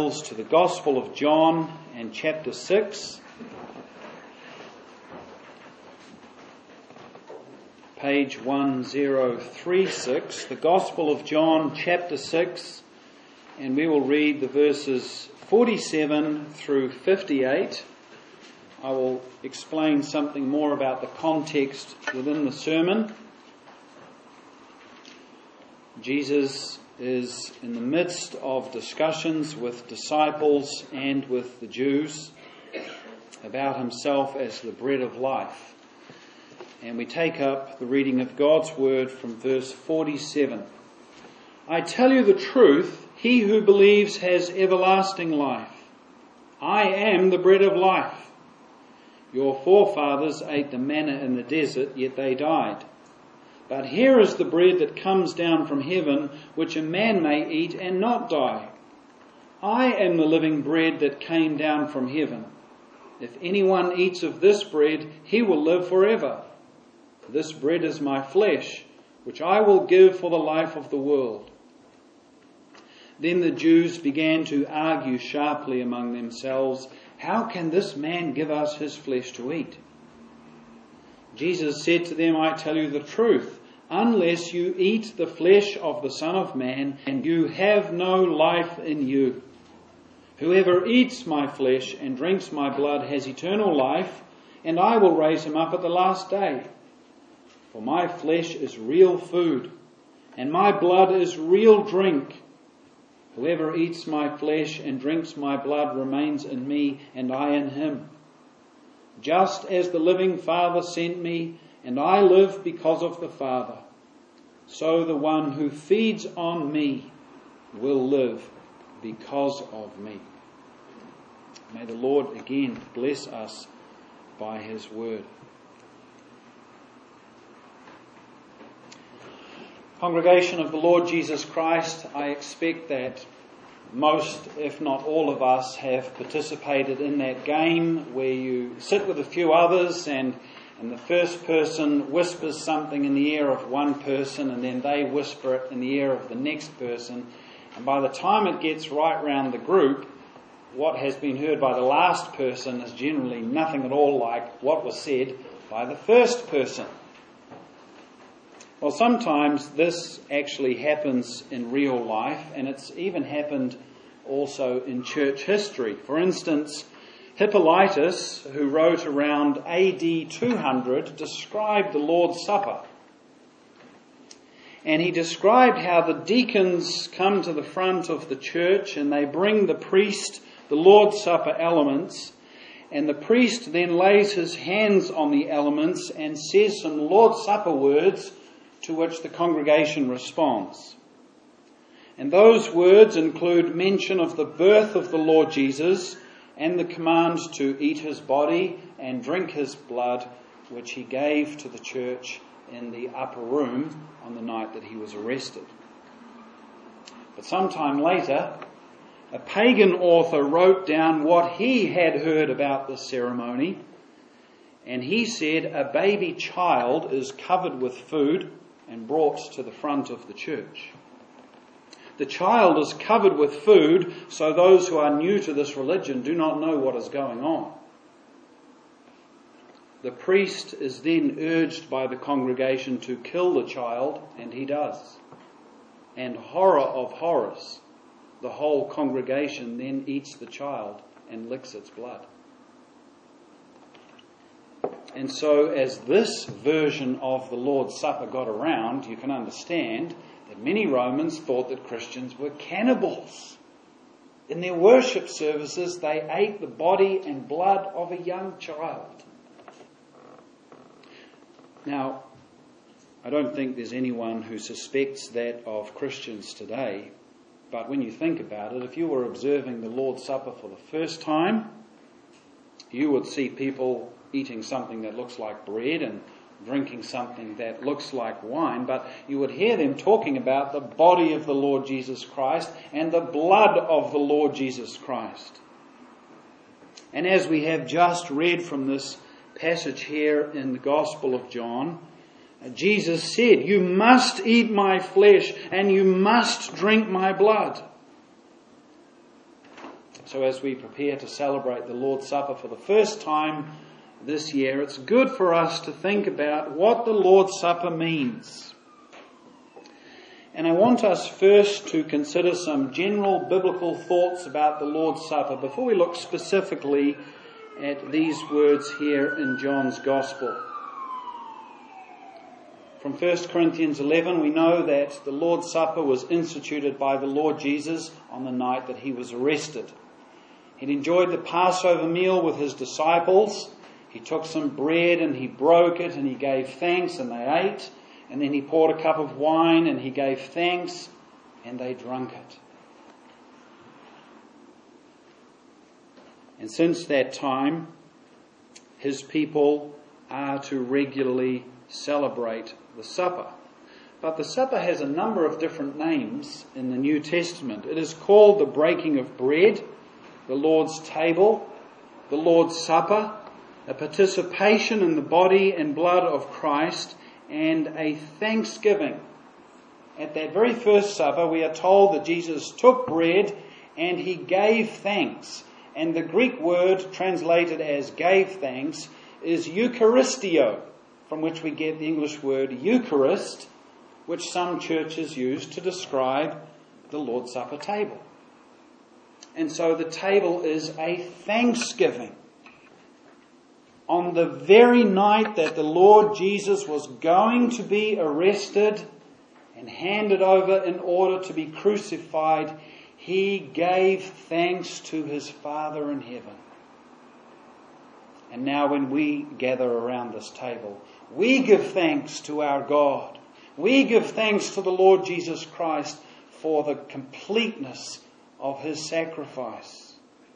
Bibles to the Gospel of John and chapter 6. Page 1036, the Gospel of John chapter 6, and we will read the verses 47 through 58. I will explain something more about the context within the sermon. Jesus is in the midst of discussions with disciples and with the Jews about himself as the bread of life. And we take up the reading of God's word from verse 47. I tell you the truth, he who believes has everlasting life. I am the bread of life. Your forefathers ate the manna in the desert, yet they died. But here is the bread that comes down from heaven, which a man may eat and not die. I am the living bread that came down from heaven. If anyone eats of this bread, he will live forever. This bread is my flesh, which I will give for the life of the world. Then the Jews began to argue sharply among themselves, how can this man give us his flesh to eat? Jesus said to them, I tell you the truth, unless you eat the flesh of the Son of Man, and you have no life in you. Whoever eats my flesh and drinks my blood has eternal life, and I will raise him up at the last day. For my flesh is real food, and my blood is real drink. Whoever eats my flesh and drinks my blood remains in me, and I in him. Just as the living Father sent me, and I live because of the Father, so the one who feeds on me will live because of me. May the Lord again bless us by his word. Congregation of the Lord Jesus Christ, I expect that most, if not all of us, have participated in that game where you sit with a few others and the first person whispers something in the ear of one person and then they whisper it in the ear of the next person. And by the time it gets right round the group, what has been heard by the last person is generally nothing at all like what was said by the first person. Well, sometimes this actually happens in real life, and it's even happened also in church history. For instance, Hippolytus, who wrote around AD 200, described the Lord's Supper. And he described how the deacons come to the front of the church and they bring the priest the Lord's Supper elements, and the priest then lays his hands on the elements and says some Lord's Supper words to which the congregation responds. And those words include mention of the birth of the Lord Jesus and the command to eat his body and drink his blood, which he gave to the church in the upper room on the night that he was arrested. But sometime later, a pagan author wrote down what he had heard about this ceremony, and he said a baby child is covered with food and brought to the front of the church. The child is covered with food, so those who are new to this religion do not know what is going on. The priest is then urged by the congregation to kill the child, and he does. And horror of horrors, the whole congregation then eats the child and licks its blood. And so as this version of the Lord's Supper got around, you can understand that many Romans thought that Christians were cannibals. In their worship services, they ate the body and blood of a young child. Now, I don't think there's anyone who suspects that of Christians today, but when you think about it, if you were observing the Lord's Supper for the first time, you would see people eating something that looks like bread and drinking something that looks like wine, but you would hear them talking about the body of the Lord Jesus Christ and the blood of the Lord Jesus Christ. And as we have just read from this passage here in the Gospel of John, Jesus said, you must eat my flesh and you must drink my blood. So as we prepare to celebrate the Lord's Supper for the first time this year, it's good for us to think about what the Lord's Supper means. And I want us first to consider some general biblical thoughts about the Lord's Supper before we look specifically at these words here in John's Gospel. From 1 Corinthians 11, we know that the Lord's Supper was instituted by the Lord Jesus on the night that he was arrested. He'd enjoyed the Passover meal with his disciples. He took some bread and he broke it and he gave thanks and they ate. And then he poured a cup of wine and he gave thanks and they drank it. And since that time, his people are to regularly celebrate the supper. But the supper has a number of different names in the New Testament. It is called the breaking of bread, the Lord's table, the Lord's Supper, a participation in the body and blood of Christ, and a thanksgiving. At that very first supper, we are told that Jesus took bread and he gave thanks. And the Greek word translated as gave thanks is Eucharistio, from which we get the English word Eucharist, which some churches use to describe the Lord's Supper table. And so the table is a thanksgiving. On the very night that the Lord Jesus was going to be arrested and handed over in order to be crucified, he gave thanks to his Father in heaven. And now when we gather around this table, we give thanks to our God. We give thanks to the Lord Jesus Christ for the completeness of his sacrifice.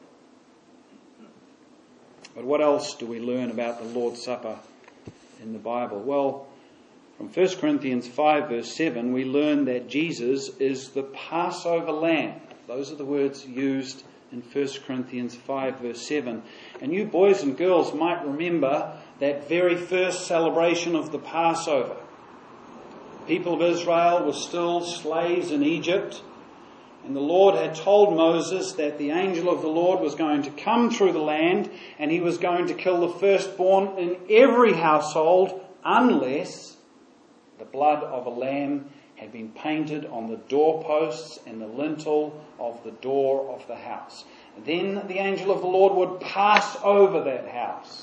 But what else do we learn about the Lord's Supper in the Bible? Well, from 1 Corinthians 5 verse 7, we learn that Jesus is the Passover lamb. Those are the words used in 1 Corinthians 5 verse 7. And you boys and girls might remember that very first celebration of the Passover. The people of Israel were still slaves in Egypt. And the Lord had told Moses that the angel of the Lord was going to come through the land and he was going to kill the firstborn in every household unless the blood of a lamb had been painted on the doorposts and the lintel of the door of the house. Then the angel of the Lord would pass over that house.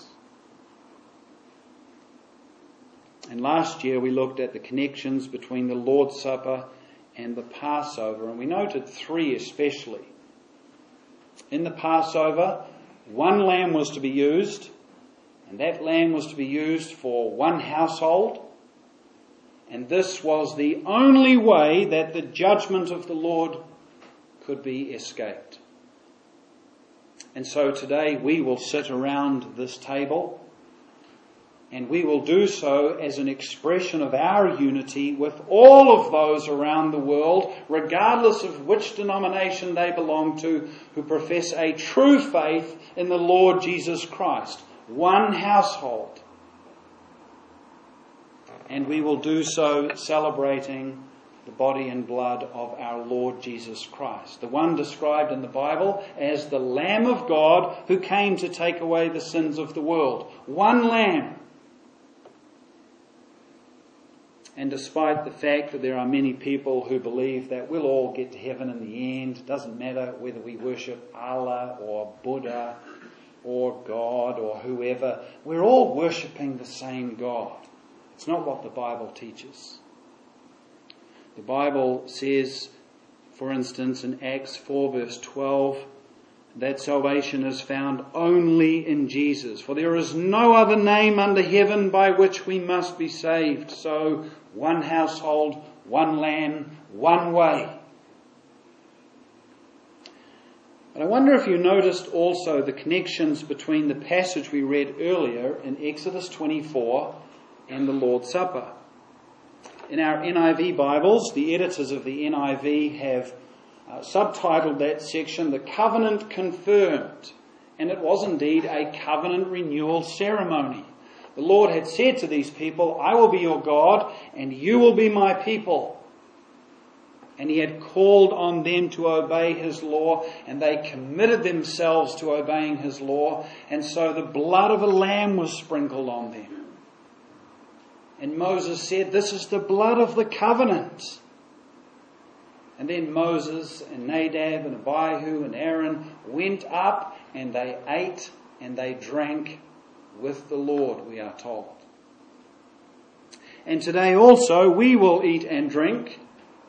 And last year we looked at the connections between the Lord's Supper and the Passover, and we noted three especially. In the Passover, one lamb was to be used, and that lamb was to be used for one household, and this was the only way that the judgment of the Lord could be escaped. And so today we will sit around this table, and we will do so as an expression of our unity with all of those around the world, regardless of which denomination they belong to, who profess a true faith in the Lord Jesus Christ. One household. And we will do so celebrating the body and blood of our Lord Jesus Christ, the one described in the Bible as the Lamb of God who came to take away the sins of the world. One lamb. And despite the fact that there are many people who believe that we'll all get to heaven in the end, it doesn't matter whether we worship Allah or Buddha or God or whoever, we're all worshipping the same God. It's not what the Bible teaches. The Bible says, for instance, in Acts 4 verse 12, that salvation is found only in Jesus. For there is no other name under heaven by which we must be saved. So, one household, one lamb, one way. But I wonder if you noticed also the connections between the passage we read earlier in Exodus 24 and the Lord's Supper. In our NIV Bibles, the editors of the NIV have subtitled that section, The Covenant Confirmed. And it was indeed a covenant renewal ceremony. The Lord had said to these people, I will be your God and you will be my people. And he had called on them to obey his law, and they committed themselves to obeying his law, and so the blood of a lamb was sprinkled on them. And Moses said, "This is the blood of the covenant." And then Moses and Nadab and Abihu and Aaron went up, and they ate and they drank with the Lord, we are told. And today also we will eat and drink,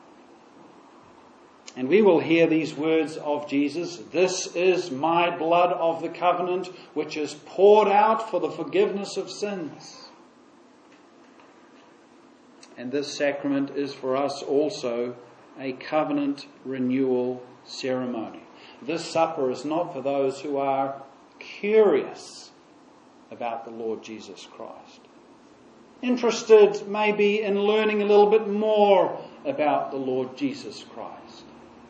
and we will hear these words of Jesus: "This is my blood of the covenant, which is poured out for the forgiveness of sins." And this sacrament is for us also a covenant renewal ceremony. This supper is not for those who are curious about the Lord Jesus Christ, interested maybe in learning a little bit more about the Lord Jesus Christ.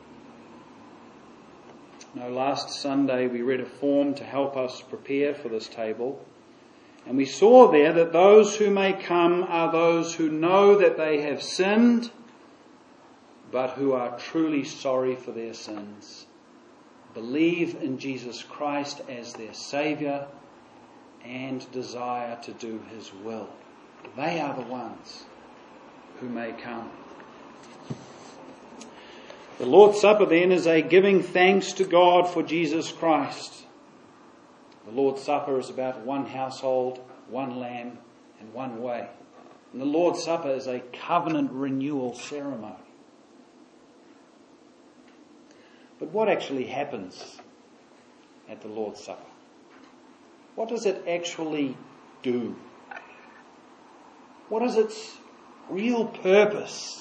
No, last Sunday we read a form to help us prepare for this table, and we saw there that those who may come are those who know that they have sinned, but who are truly sorry for their sins, believe in Jesus Christ as their Saviour, and desire to do his will. They are the ones who may come. The Lord's Supper then is a giving thanks to God for Jesus Christ. The Lord's Supper is about one household, one lamb, and one way. And the Lord's Supper is a covenant renewal ceremony. But what actually happens at the Lord's Supper? What does it actually do? What is its real purpose?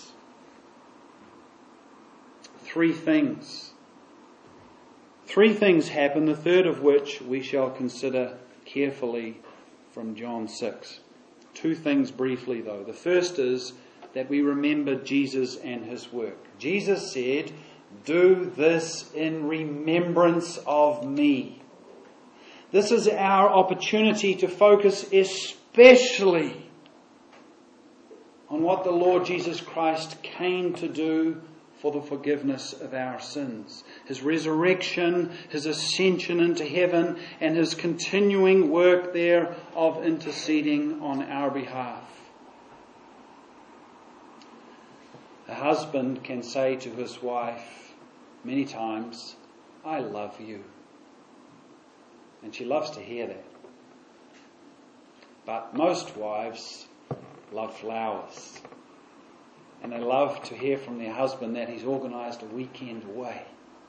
Three things. Three things happen, the third of which we shall consider carefully from John 6. Two things briefly though. The first is that we remember Jesus and his work. Jesus said, "Do this in remembrance of me." This is our opportunity to focus especially on what the Lord Jesus Christ came to do for the forgiveness of our sins. His resurrection, his ascension into heaven, and his continuing work there of interceding on our behalf. A husband can say to his wife many times, "I love you." And she loves to hear that. But most wives love flowers. And they love to hear from their husband that he's organised a weekend away.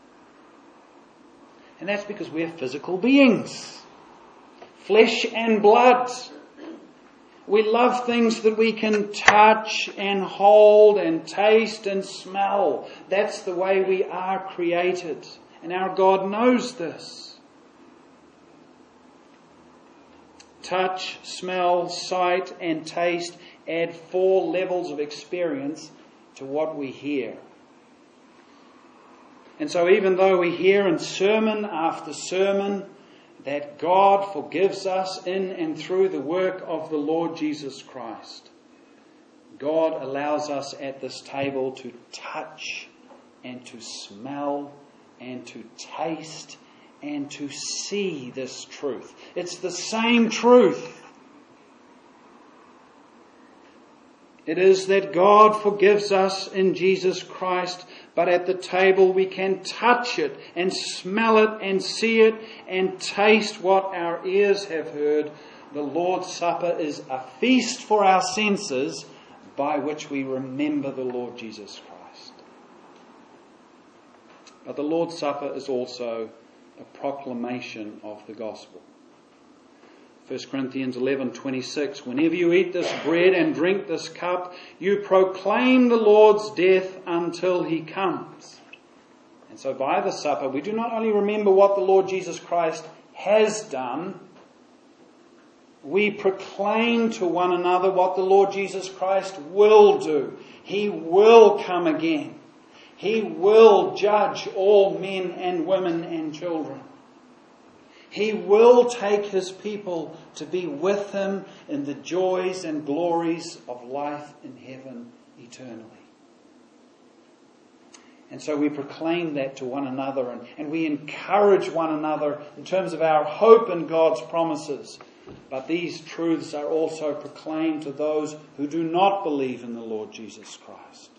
And that's because we're physical beings. Flesh and blood. We love things that we can touch and hold and taste and smell. That's the way we are created. And our God knows this. Touch, smell, sight and taste add 4 levels of experience to what we hear. And so even though we hear in sermon after sermon that God forgives us in and through the work of the Lord Jesus Christ, God allows us at this table to touch and to smell and to taste and to see this truth. It's the same truth. It is that God forgives us in Jesus Christ, but at the table we can touch it and smell it and see it and taste what our ears have heard. The Lord's Supper is a feast for our senses by which we remember the Lord Jesus Christ. But the Lord's Supper is also a proclamation of the gospel. 1 Corinthians 11:26, "Whenever you eat this bread and drink this cup, you proclaim the Lord's death until he comes." And so by the supper, we do not only remember what the Lord Jesus Christ has done, we proclaim to one another what the Lord Jesus Christ will do. He will come again. He will judge all men and women and children. He will take his people to be with him in the joys and glories of life in heaven eternally. And so we proclaim that to one another, and we encourage one another in terms of our hope in God's promises. But these truths are also proclaimed to those who do not believe in the Lord Jesus Christ.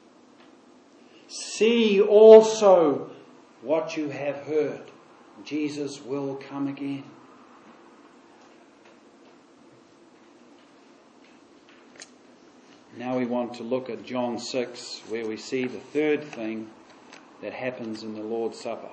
See also what you have heard. Jesus will come again. Now we want to look at John 6, where we see the third thing that happens in the Lord's Supper.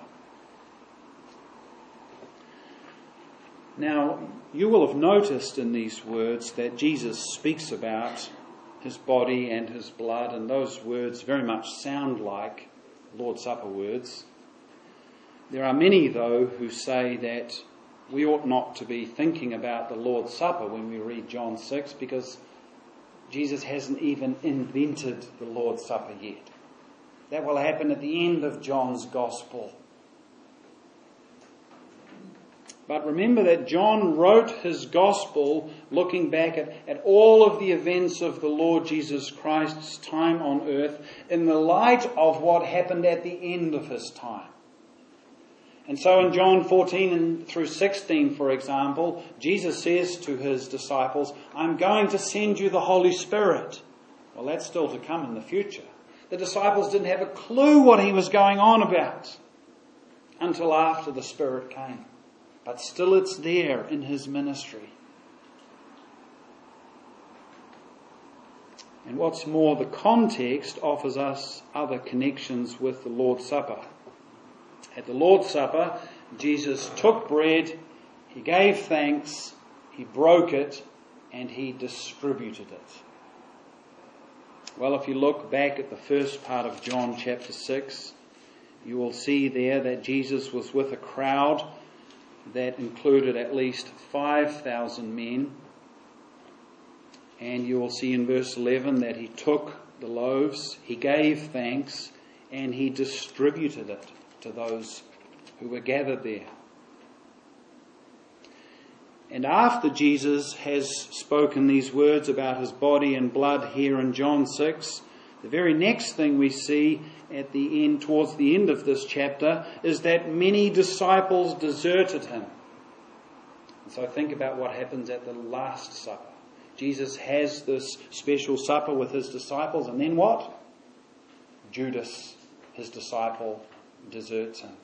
Now, you will have noticed in these words that Jesus speaks about his body and his blood, and those words very much sound like Lord's Supper words. There are many, though, who say that we ought not to be thinking about the Lord's Supper when we read John 6, because Jesus hasn't even invented the Lord's Supper yet. That will happen at the end of John's Gospel. But remember that John wrote his Gospel looking back at all of the events of the Lord Jesus Christ's time on earth in the light of what happened at the end of his time. And so in John 14 and through 16, for example, Jesus says to his disciples, I'm going to send you the Holy Spirit. Well, that's still to come in the future. The disciples didn't have a clue what he was going on about until after the Spirit came. But still it's there in his ministry. And what's more, the context offers us other connections with the Lord's Supper. At the Lord's Supper, Jesus took bread, he gave thanks, he broke it, and he distributed it. Well, if you look back at the first part of John chapter 6, you will see there that Jesus was with a crowd that included at least 5,000 men. And you will see in verse 11 that he took the loaves, he gave thanks, and he distributed it to those who were gathered there. And after Jesus has spoken these words about his body and blood here in John 6, the very next thing we see at the end, towards the end of this chapter, is that many disciples deserted him. And so think about what happens at the Last Supper. Jesus has this special supper with his disciples, and then what? Judas, his disciple, deserts him.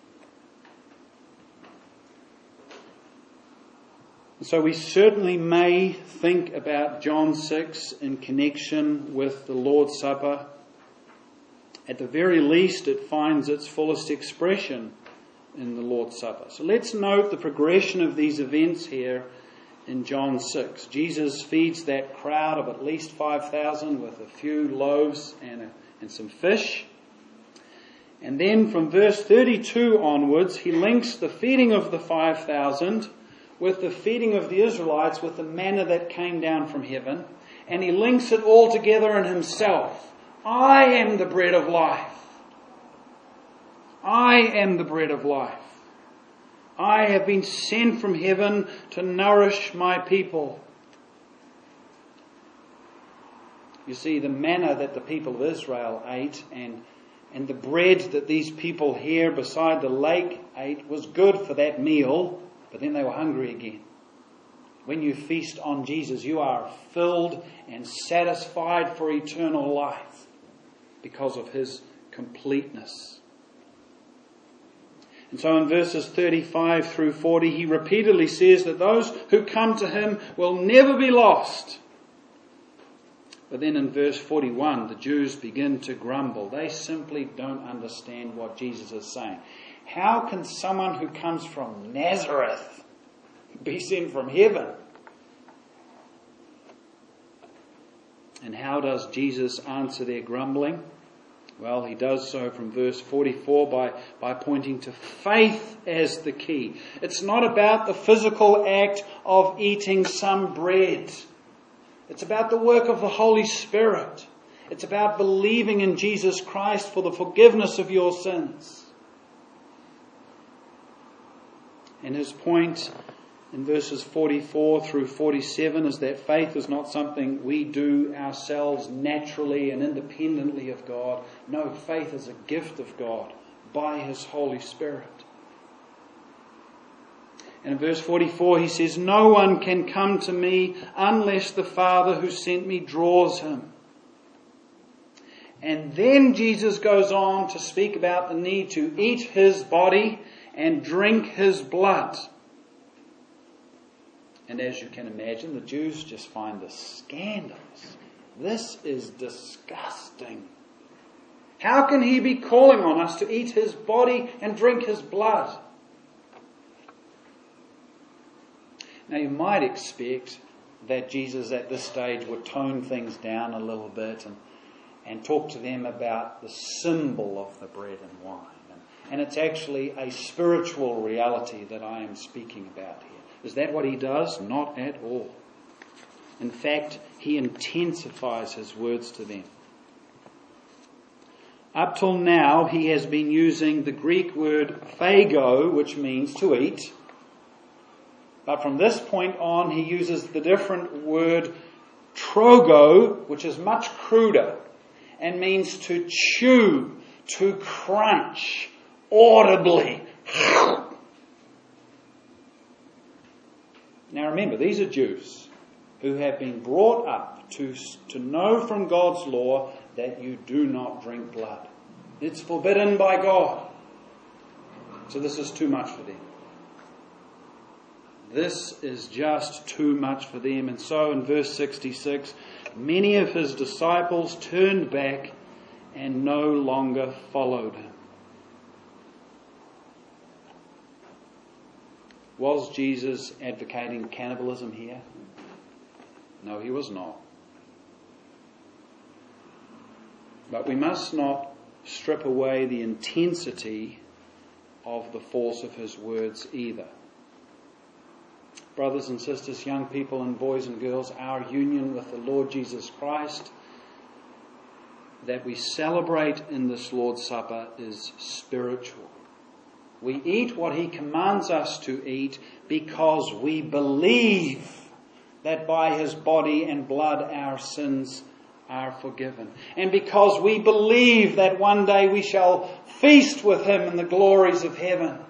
So we certainly may think about John 6 in connection with the Lord's Supper. At the very least, it finds its fullest expression in the Lord's Supper. So let's note the progression of these events here in John 6. Jesus feeds that crowd of at least 5,000 with a few loaves and some fish. And then from verse 32 onwards, he links the feeding of the 5,000 with the feeding of the Israelites with the manna that came down from heaven. And he links it all together in himself. I am the bread of life. I am the bread of life. I have been sent from heaven to nourish my people. You see, the manna that the people of Israel ate and the bread that these people here beside the lake ate was good for that meal, but then they were hungry again. When you feast on Jesus, you are filled and satisfied for eternal life because of his completeness. And so in verses 35 through 40, he repeatedly says that those who come to him will never be lost. But then in verse 41, the Jews begin to grumble. They simply don't understand what Jesus is saying. How can someone who comes from Nazareth be sent from heaven? And how does Jesus answer their grumbling? Well, he does so from verse 44 by pointing to faith as the key. It's not about the physical act of eating some bread. It's about the work of the Holy Spirit. It's about believing in Jesus Christ for the forgiveness of your sins. And his point in verses 44 through 47 is that faith is not something we do ourselves naturally and independently of God. No, faith is a gift of God by His Holy Spirit. And in verse 44 he says, "No one can come to me unless the Father who sent me draws him." And then Jesus goes on to speak about the need to eat His body and drink His blood. And as you can imagine, the Jews just find this scandalous. This is disgusting. How can He be calling on us to eat His body and drink His blood? Now you might expect that Jesus at this stage would tone things down a little bit and talk to them about the symbol of the bread and wine. And it's actually a spiritual reality that I am speaking about here. Is that what He does? Not at all. In fact, He intensifies His words to them. Up till now, He has been using the Greek word phago, which means to eat. But from this point on, He uses the different word trogo, which is much cruder and means to chew, to crunch audibly. Now remember, these are Jews who have been brought up to know from God's law that you do not drink blood. It's forbidden by God. So this is too much for them. This is just too much for them. And so in verse 66, many of His disciples turned back and no longer followed Him. Was Jesus advocating cannibalism here? No, He was not. But we must not strip away the intensity of the force of His words either. Brothers and sisters, young people and boys and girls, our union with the Lord Jesus Christ that we celebrate in this Lord's Supper is spiritual. We eat what He commands us to eat because we believe that by His body and blood our sins are forgiven. And because we believe that one day we shall feast with Him in the glories of heaven.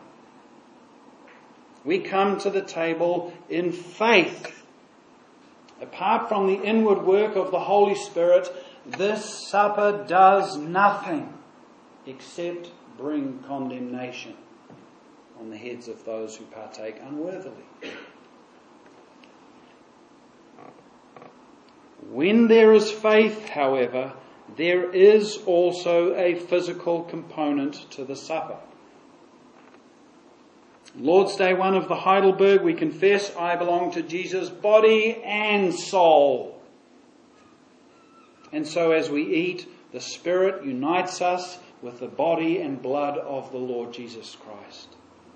We come to the table in faith. Apart from the inward work of the Holy Spirit, this supper does nothing except bring condemnation on the heads of those who partake unworthily. When there is faith, however, there is also a physical component to the supper. Lord's Day 1 of the Heidelberg, we confess, I belong to Jesus' body and soul. And so as we eat, the Spirit unites us with the body and blood of the Lord Jesus Christ.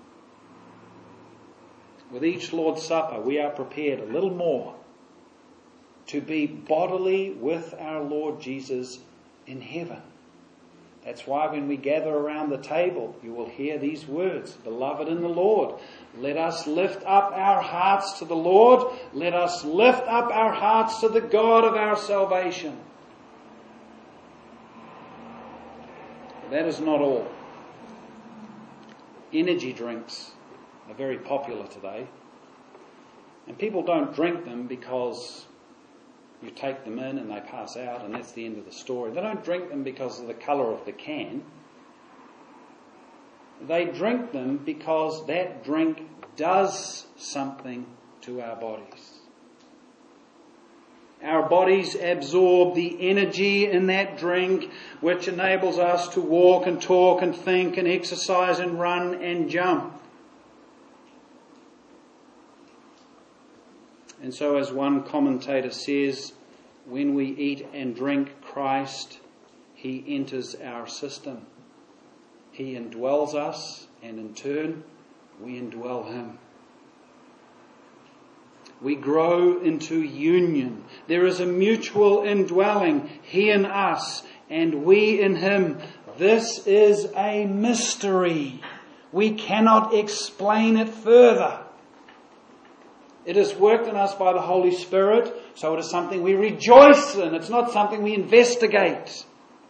With each Lord's Supper, we are prepared a little more to be bodily with our Lord Jesus in heaven. That's why when we gather around the table, you will hear these words, "Beloved in the Lord, let us lift up our hearts to the Lord. Let us lift up our hearts to the God of our salvation." But that is not all. Energy drinks are very popular today. And people don't drink them because you take them in and they pass out and that's the end of the story. They don't drink them because of the colour of the can. They drink them because that drink does something to our bodies. Our bodies absorb the energy in that drink, which enables us to walk and talk and think and exercise and run and jump. And so, as one commentator says, when we eat and drink Christ, He enters our system. He indwells us, and in turn, we indwell Him. We grow into union. There is a mutual indwelling, He in us, and we in Him. This is a mystery. We cannot explain it further. It is worked in us by the Holy Spirit, so it is something we rejoice in. It's not something we investigate.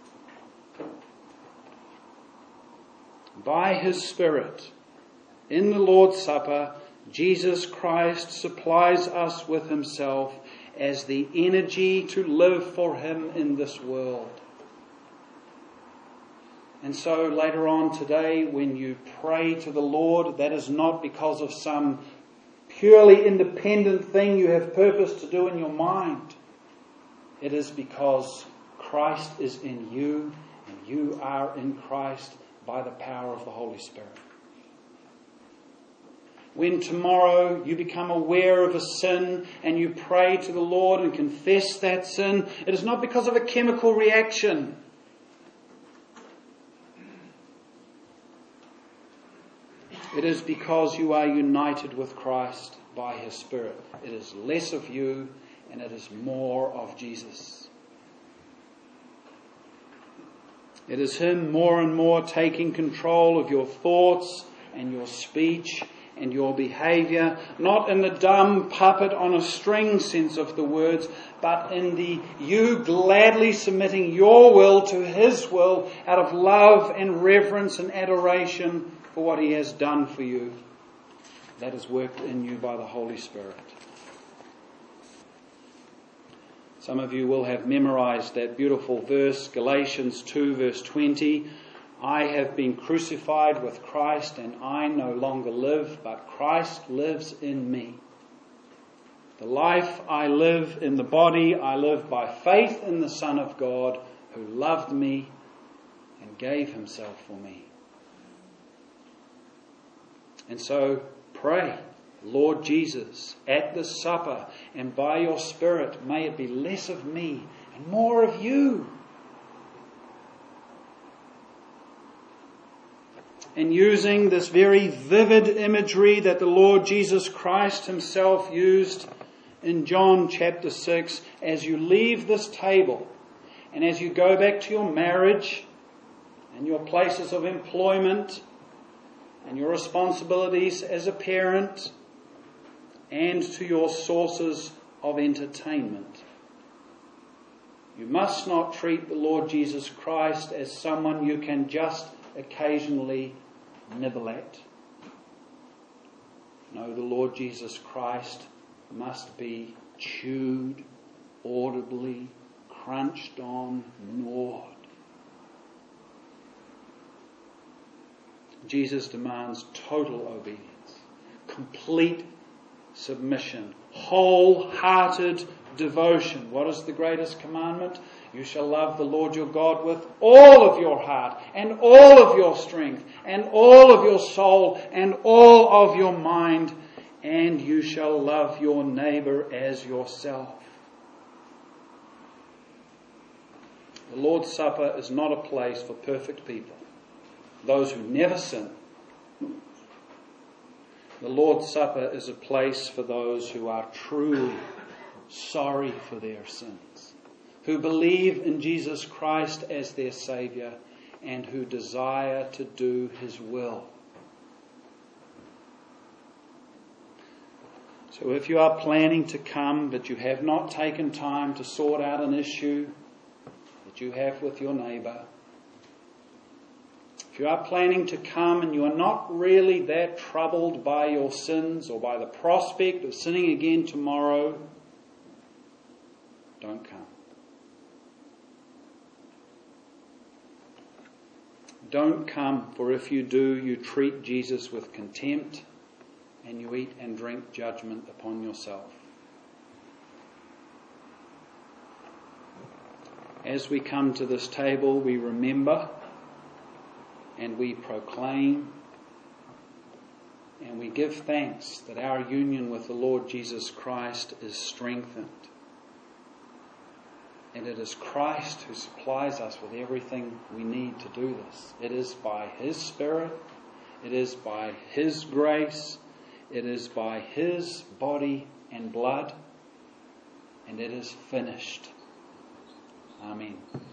By His Spirit, in the Lord's Supper, Jesus Christ supplies us with Himself as the energy to live for Him in this world. And so later on today, when you pray to the Lord, that is not because of some purely independent thing you have purpose to do in your mind. It is because Christ is in you and you are in Christ by the power of the Holy Spirit. When tomorrow you become aware of a sin and you pray to the Lord and confess that sin, it is not because of a chemical reaction. It is because you are united with Christ by His Spirit. It is less of you and it is more of Jesus. It is Him more and more taking control of your thoughts and your speech and your behaviour, not in the dumb puppet on a string sense of the words, but in the you gladly submitting your will to His will out of love and reverence and adoration for what He has done for you. That is worked in you by the Holy Spirit. Some of you will have memorized that beautiful verse, Galatians 2 verse 20. I have been crucified with Christ, and I no longer live, but Christ lives in me. The life I live in the body, I live by faith in the Son of God, who loved me and gave Himself for me. And so pray, Lord Jesus, at this supper and by your Spirit, may it be less of me and more of you. And using this very vivid imagery that the Lord Jesus Christ Himself used in John chapter 6, as you leave this table and as you go back to your marriage and your places of employment and your responsibilities as a parent and to your sources of entertainment, you must not treat the Lord Jesus Christ as someone you can just occasionally nibble at. No, the Lord Jesus Christ must be chewed, audibly, crunched on, gnawed. Jesus demands total obedience, complete submission, wholehearted devotion. What is the greatest commandment? You shall love the Lord your God with all of your heart and all of your strength and all of your soul and all of your mind, and you shall love your neighbour as yourself. The Lord's Supper is not a place for perfect people, those who never sin. The Lord's Supper is a place for those who are truly sorry for their sins, who believe in Jesus Christ as their Saviour, and who desire to do His will. So if you are planning to come, but you have not taken time to sort out an issue that you have with your neighbour, if you are planning to come and you are not really that troubled by your sins or by the prospect of sinning again tomorrow, don't come. Don't come, for if you do, you treat Jesus with contempt and you eat and drink judgment upon yourself. As we come to this table, we remember and we proclaim and we give thanks that our union with the Lord Jesus Christ is strengthened. And it is Christ who supplies us with everything we need to do this. It is by His Spirit, it is by His grace, it is by His body and blood, and it is finished. Amen.